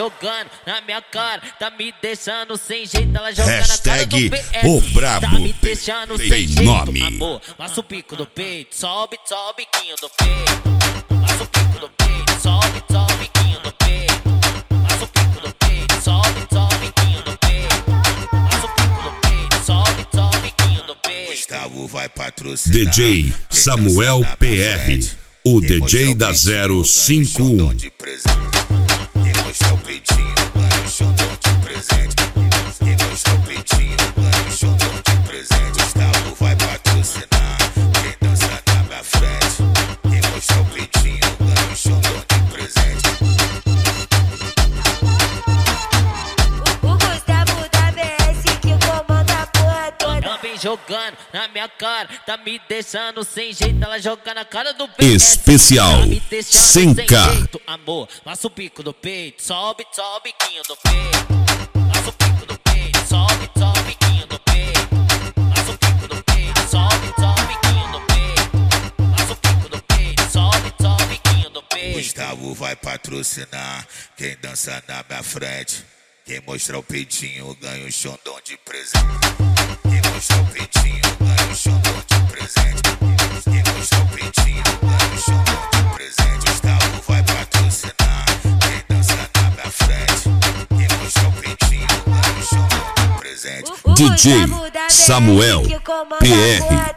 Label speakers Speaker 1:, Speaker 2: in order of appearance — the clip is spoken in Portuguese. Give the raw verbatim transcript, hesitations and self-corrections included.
Speaker 1: jogando na minha cara, tá me deixando sem jeito. Ela joga
Speaker 2: Hashtag
Speaker 1: na cara do P S,
Speaker 2: o brabo
Speaker 1: tá me deixando
Speaker 2: tem
Speaker 1: sem jeito.
Speaker 2: nome.
Speaker 1: Amor, passa o pico do peito, sobe, sobe o biquinho do peito. Passa o pico do peito, sobe, sobe o biquinho do peito. Passa o pico do peito, sobe, sobe o biquinho do peito. Passa o pico do peito, sobe, sobe o biquinho do peito.
Speaker 2: Gustavo vai patrocinar D J Samuel P R, o D J da zero cinco um.
Speaker 3: Quem mostrar o peitinho ganha um xandão de presente. Quem mostrar o peitinho ganha um xandão de presente. Gustavo vai patrocinar quem dança na minha frente. Quem mostrar o peitinho ganha um xandão de presente.
Speaker 4: O Gustavo da B S que comanda a porra toda.
Speaker 1: Ela vem jogando na minha cara, tá me deixando sem jeito. Ela joga na cara do P S,
Speaker 2: Especial
Speaker 1: tá me deixando
Speaker 2: cem K.
Speaker 1: sem jeito. Amor, passa o pico do peito, sobe, sobe o biquinho do peito. Passa o pico do peito, sobe, sobe o biquinho do peito. Passa o pico do peito, sobe, sobe o biquinho do peito. Passa o pico do peito, sobe, sobe o biquinho do peito.
Speaker 3: Gustavo vai patrocinar quem dança na minha frente. Quem mostrar o peitinho ganha um xandão de presente. Quem mostrar o peitinho ganha um xandão de presente. Quem mostrar o peitinho ganha um xandão de presente. Gustavo vai patrocinar quem dança na minha frente. Quem mostrar o peitinho ganha um xandão de presente.
Speaker 2: D J Samuel P R.